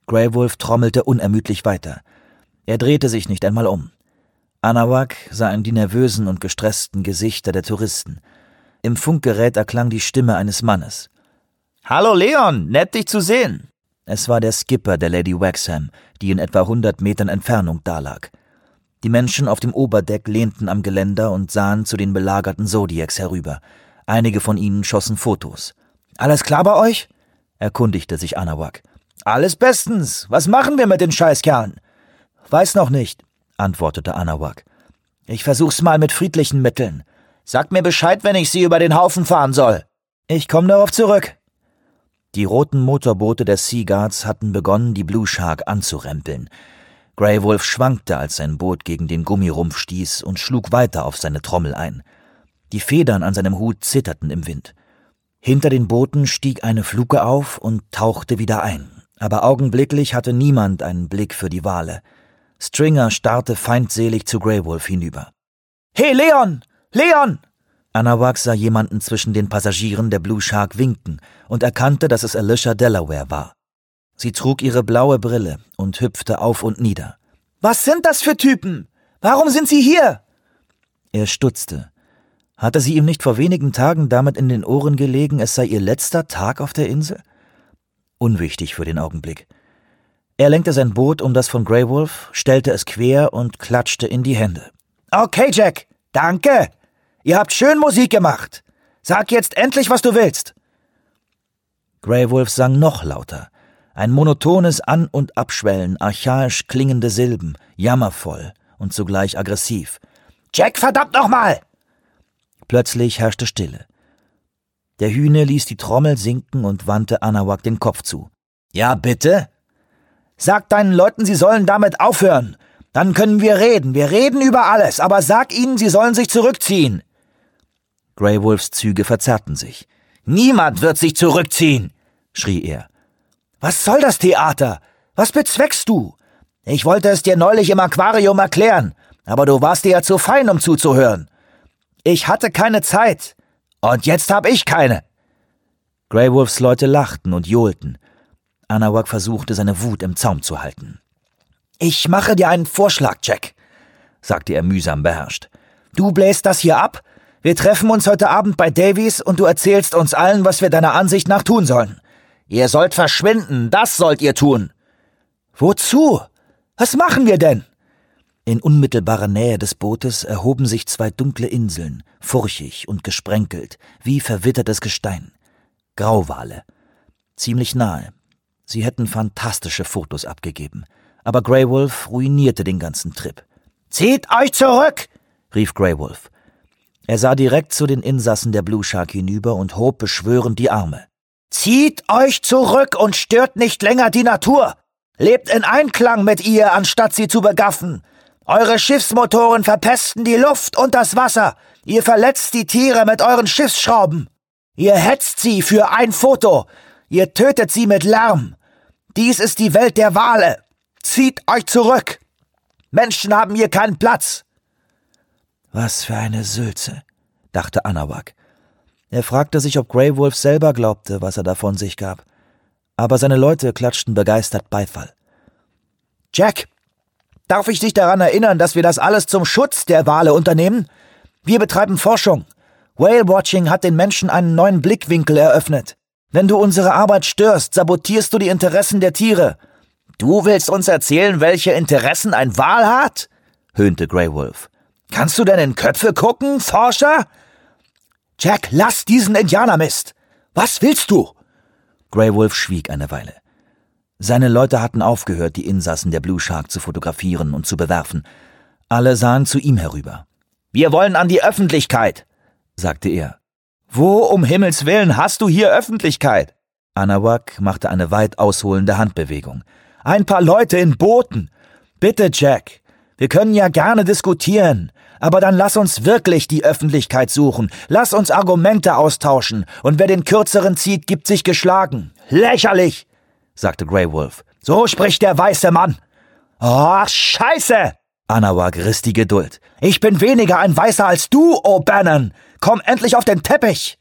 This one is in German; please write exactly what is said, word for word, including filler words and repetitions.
Grey Wolf trommelte unermüdlich weiter. Er drehte sich nicht einmal um. Anahuac sah in die nervösen und gestressten Gesichter der Touristen. Im Funkgerät erklang die Stimme eines Mannes. »Hallo Leon, nett dich zu sehen!« Es war der Skipper der Lady Waxham, die in etwa hundert Metern Entfernung dalag. Die Menschen auf dem Oberdeck lehnten am Geländer und sahen zu den belagerten Zodiacs herüber. Einige von ihnen schossen Fotos. »Alles klar bei euch?« erkundigte sich Anahuac. »Alles bestens. Was machen wir mit den Scheißkerlen?« »Weiß noch nicht«, antwortete Anahuac. »Ich versuch's mal mit friedlichen Mitteln. Sag mir Bescheid, wenn ich sie über den Haufen fahren soll. Ich komme darauf zurück.« Die roten Motorboote der Sea Guards hatten begonnen, die Blue Shark anzurempeln. Grey Wolf schwankte, als sein Boot gegen den Gummirumpf stieß und schlug weiter auf seine Trommel ein. Die Federn an seinem Hut zitterten im Wind. Hinter den Booten stieg eine Fluke auf und tauchte wieder ein. Aber augenblicklich hatte niemand einen Blick für die Wale. Stringer starrte feindselig zu Grey Wolf hinüber. »Hey, Leon! Leon!« Anahuac sah jemanden zwischen den Passagieren der Blue Shark winken und erkannte, dass es Alicia Delaware war. Sie trug ihre blaue Brille und hüpfte auf und nieder. »Was sind das für Typen? Warum sind sie hier?« Er stutzte. Hatte sie ihm nicht vor wenigen Tagen damit in den Ohren gelegen, es sei ihr letzter Tag auf der Insel? Unwichtig für den Augenblick. Er lenkte sein Boot um das von Grey Wolf, stellte es quer und klatschte in die Hände. »Okay, Jack, danke. Ihr habt schön Musik gemacht. Sag jetzt endlich, was du willst.« Grey Wolf sang noch lauter. Ein monotones An- und Abschwellen, archaisch klingende Silben, jammervoll und zugleich aggressiv. »Jack, verdammt nochmal!« Plötzlich herrschte Stille. Der Hühne ließ die Trommel sinken und wandte Anahuac den Kopf zu. »Ja, bitte?« »Sag deinen Leuten, sie sollen damit aufhören. Dann können wir reden. Wir reden über alles, aber sag ihnen, sie sollen sich zurückziehen.« Grey Wolfs Züge verzerrten sich. »Niemand wird sich zurückziehen«, schrie er. »Was soll das Theater? Was bezweckst du? Ich wollte es dir neulich im Aquarium erklären, aber du warst dir ja zu fein, um zuzuhören. Ich hatte keine Zeit. Und jetzt hab ich keine.« Grey Wolfs Leute lachten und johlten. Anahuac versuchte, seine Wut im Zaum zu halten. »Ich mache dir einen Vorschlag, Jack«, sagte er mühsam beherrscht. »Du bläst das hier ab, wir treffen uns heute Abend bei Davies und du erzählst uns allen, was wir deiner Ansicht nach tun sollen. Ihr sollt verschwinden, das sollt ihr tun.« »Wozu? Was machen wir denn?« In unmittelbarer Nähe des Bootes erhoben sich zwei dunkle Inseln, furchig und gesprenkelt, wie verwittertes Gestein. Grauwale. Ziemlich nahe. Sie hätten fantastische Fotos abgegeben. Aber Grey Wolf ruinierte den ganzen Trip. »Zieht euch zurück!« rief Grey Wolf. Er sah direkt zu den Insassen der Blue Shark hinüber und hob beschwörend die Arme. »Zieht euch zurück und stört nicht länger die Natur! Lebt in Einklang mit ihr, anstatt sie zu begaffen! Eure Schiffsmotoren verpesten die Luft und das Wasser! Ihr verletzt die Tiere mit euren Schiffsschrauben! Ihr hetzt sie für ein Foto! Ihr tötet sie mit Lärm! Dies ist die Welt der Wale! Zieht euch zurück! Menschen haben hier keinen Platz!« »Was für eine Sülze«, dachte Anahuac. Er fragte sich, ob Grey Wolf selber glaubte, was er da von sich gab. Aber seine Leute klatschten begeistert Beifall. »Jack, darf ich dich daran erinnern, dass wir das alles zum Schutz der Wale unternehmen? Wir betreiben Forschung. Whale-Watching hat den Menschen einen neuen Blickwinkel eröffnet. Wenn du unsere Arbeit störst, sabotierst du die Interessen der Tiere.« »Du willst uns erzählen, welche Interessen ein Wal hat?« höhnte Grey Wolf. »Kannst du denn in Köpfe gucken, Forscher?« »Jack, lass diesen Indianermist! Was willst du?« Grey Wolf schwieg eine Weile. Seine Leute hatten aufgehört, die Insassen der Blue Shark zu fotografieren und zu bewerfen. Alle sahen zu ihm herüber. »Wir wollen an die Öffentlichkeit«, sagte er. »Wo um Himmels Willen hast du hier Öffentlichkeit?« Anahuac machte eine weit ausholende Handbewegung. »Ein paar Leute in Booten. Bitte, Jack. Wir können ja gerne diskutieren. Aber dann lass uns wirklich die Öffentlichkeit suchen. Lass uns Argumente austauschen. Und wer den Kürzeren zieht, gibt sich geschlagen. Lächerlich«, sagte Grey Wolf. »So spricht der weiße Mann.« »Oh, Scheiße!« Anahuac riss die Geduld. »Ich bin weniger ein Weißer als du, O'Bannon. Komm endlich auf den Teppich!«